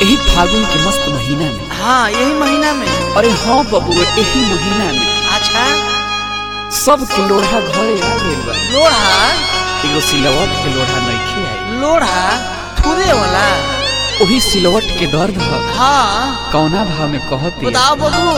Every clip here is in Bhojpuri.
यही फागुन के मस्त महीना में। हाँ यही महीना में। अरे हाँ बबू, यही महीना में अच्छा सब के लोढ़ा घरे आ गइल बा। लोढ़ा? एगो सिलवट के लोढ़ा नइखे आई। लोढ़ा थूरे वाला? वही सिलवट के दर्द ह। हाँ कौना भाव में कहती बताओ बबू।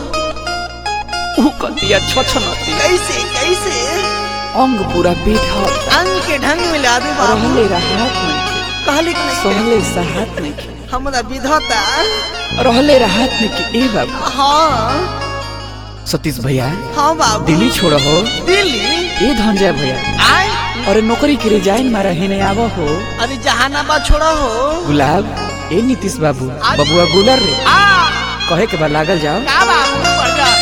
ऊ कतिया छछनती कैसे कैसे? अंग पूरा बैठा अंग के ढंग में ला दे रहले राहत नहीं कहली कि सहले साहत नहीं हमरा विधता रहले राहत में कि ए बाबू। हाँ सतीश भैया हाँ बाबू। दिल्ली छोड़ हो। दिल्ली? ए धनजय भैया आए अरे नौकरी के रिजाइन मारा ही नहीं आवा हो। अरे जहानाबाद छोड़ा हो। गुलाब ए नीतीश बाबू बबुआ गुलर रे कहे के बाद लागल जाओ। का बाबू पड़ जा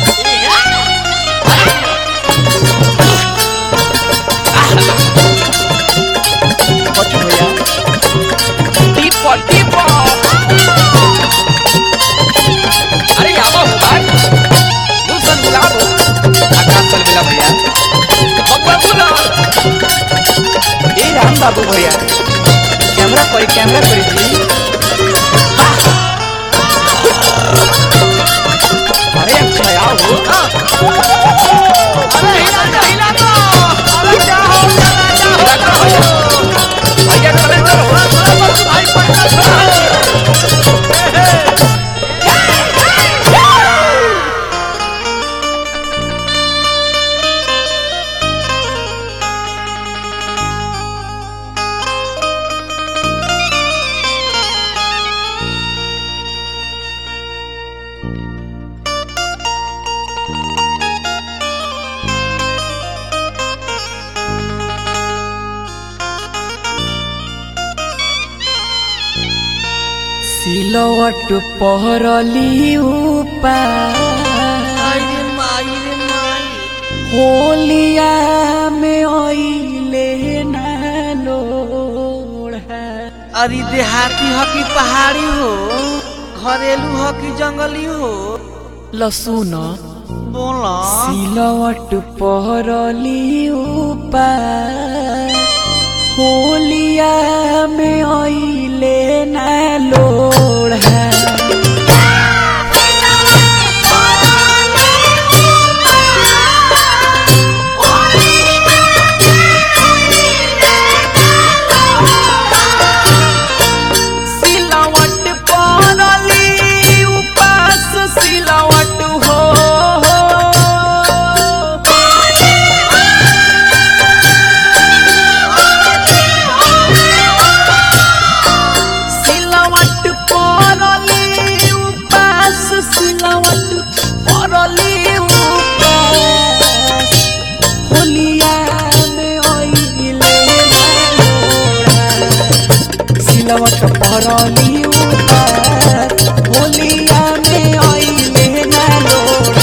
बच्चों भैया टीपो टीपो अरे आवा बात गुलशन गुलाब आकाश चल मिला भैया बबुआ गुलर ए राम बाबू भैया कैमरा करी जी। अरे अच्छा आओ अरे हिला तो अरे क्या हो भैया कलेक्टर हो भाई सिलवट पहरली रे माई होलिया में ओइले ना लोढ़ा। अरे देहाती हो कि पहाड़ी हो, घरेलू हो कि जंगली हो? लसुन बोला सिलवट पहरली होलिया में ओइले ना लोढ़ा। सिलवट पहरली होलिया में ओइले ना लोढ़ा।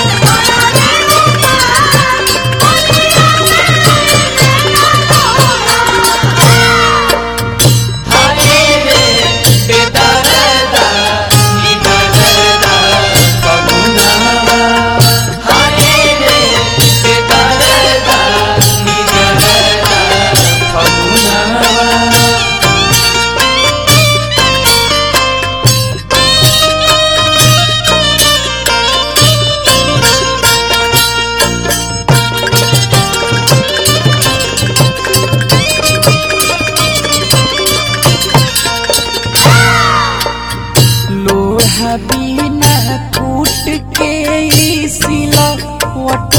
बिना कूट के सिलवट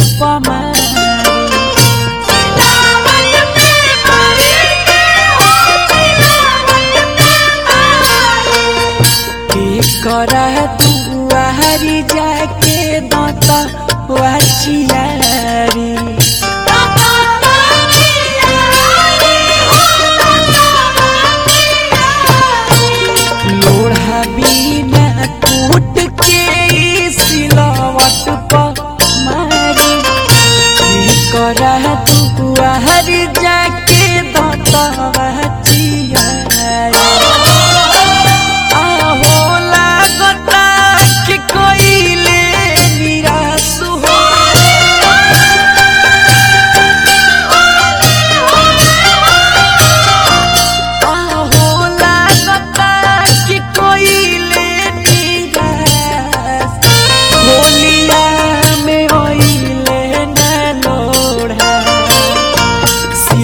करा दुआरी जाके दांत वाचियारी। लोढ़ा बिना कूट के सिलवट मारी करा दुआरी जाके दांत वाचियारी। आहो लागत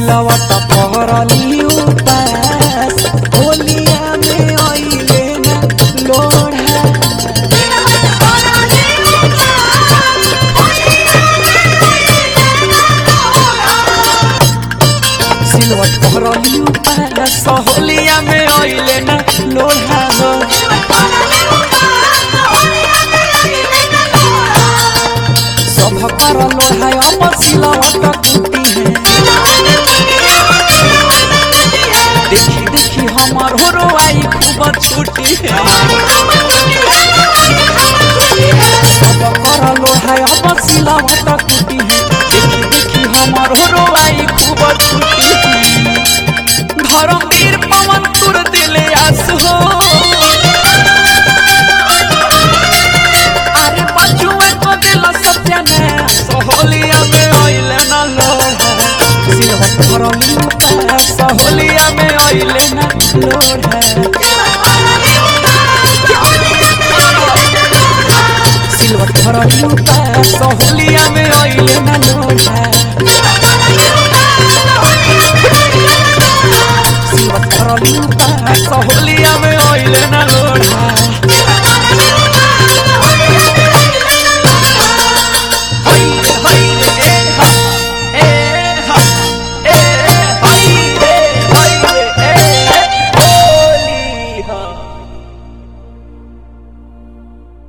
सिलवट पहरली उपास होलिया में आइले ना लोढ़ा सिलवट पहरली उपास होलिया में आइले ना लोढ़ा सब कर लोढ़ा अब सिलवट कुटी है देखी देखी हमर होरवाई खूब छुटी है सब कर लोढ़ा अब सिलवट कुटी है देखी देखी हमर होरवाई खूब छुटी है धर्मवीर पवन तुर दिले आस हो अरे बचुए को दिल सत्यानाश होलिया में आइले ना लोढ़ा सिलवट पहरली उपास होलिया में आइले ना लोढ़ा सिलवट पहरली उपास होलिया में आइले ना लोढ़ा।